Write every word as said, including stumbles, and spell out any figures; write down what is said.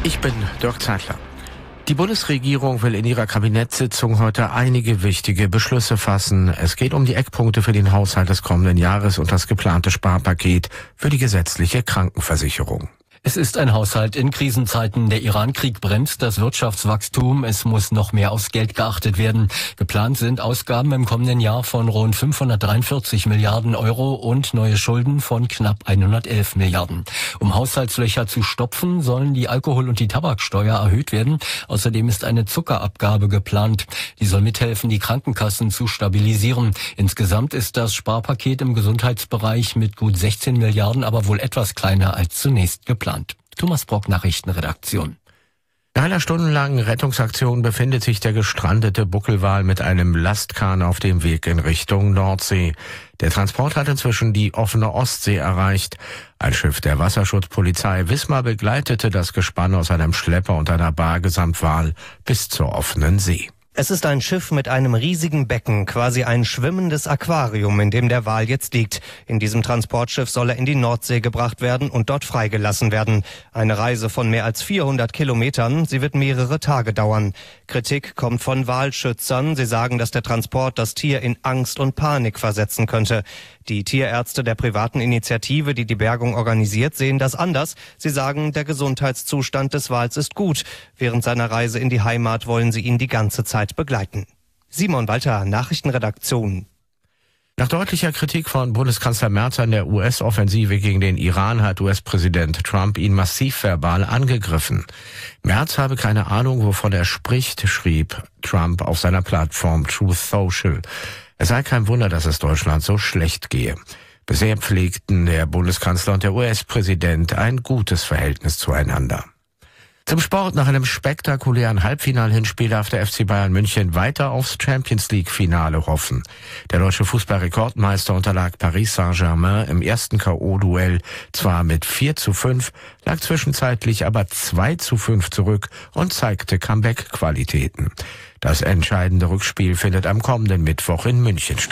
Ich bin Dirk Zeitler. Die Bundesregierung will in ihrer Kabinettssitzung heute einige wichtige Beschlüsse fassen. Es geht um die Eckpunkte für den Haushalt des kommenden Jahres und das geplante Sparpaket für die gesetzliche Krankenversicherung. Es ist ein Haushalt in Krisenzeiten. Der Iran-Krieg bremst das Wirtschaftswachstum. Es muss noch mehr aufs Geld geachtet werden. Geplant sind Ausgaben im kommenden Jahr von rund fünfhundertdreiundvierzig Milliarden Euro und neue Schulden von knapp hundertelf Milliarden. Um Haushaltslöcher zu stopfen, sollen die Alkohol- und die Tabaksteuer erhöht werden. Außerdem ist eine Zuckerabgabe geplant. Die soll mithelfen, die Krankenkassen zu stabilisieren. Insgesamt ist das Sparpaket im Gesundheitsbereich mit gut sechzehn Milliarden aber wohl etwas kleiner als zunächst geplant. Thomas Brock, Nachrichtenredaktion. Nach einer stundenlangen Rettungsaktion befindet sich der gestrandete Buckelwal mit einem Lastkahn auf dem Weg in Richtung Nordsee. Der Transport hat inzwischen die offene Ostsee erreicht. Ein Schiff der Wasserschutzpolizei Wismar begleitete das Gespann aus einem Schlepper und einer Barge samt Wal bis zur offenen See. Es ist ein Schiff mit einem riesigen Becken, quasi ein schwimmendes Aquarium, in dem der Wal jetzt liegt. In diesem Transportschiff soll er in die Nordsee gebracht werden und dort freigelassen werden. Eine Reise von mehr als vierhundert Kilometern, sie wird mehrere Tage dauern. Kritik kommt von Walschützern. Sie sagen, dass der Transport das Tier in Angst und Panik versetzen könnte. Die Tierärzte der privaten Initiative, die die Bergung organisiert, sehen das anders. Sie sagen, der Gesundheitszustand des Wals ist gut. Während seiner Reise in die Heimat wollen sie ihn die ganze Zeit begleiten. Simon Walter, Nachrichtenredaktion. Nach deutlicher Kritik von Bundeskanzler Merz an der U S-Offensive gegen den Iran hat U S-Präsident Trump ihn massiv verbal angegriffen. Merz habe keine Ahnung, wovon er spricht, schrieb Trump auf seiner Plattform Truth Social. Es sei kein Wunder, dass es Deutschland so schlecht gehe. Bisher pflegten der Bundeskanzler und der U S-Präsident ein gutes Verhältnis zueinander. Zum Sport: Nach einem spektakulären Halbfinal-Hinspiel darf der F C Bayern München weiter aufs Champions-League-Finale hoffen. Der deutsche Fußball-Rekordmeister unterlag Paris Saint-Germain im ersten K O-Duell zwar mit vier zu fünf, lag zwischenzeitlich aber zwei zu fünf zurück und zeigte Comeback-Qualitäten. Das entscheidende Rückspiel findet am kommenden Mittwoch in München statt.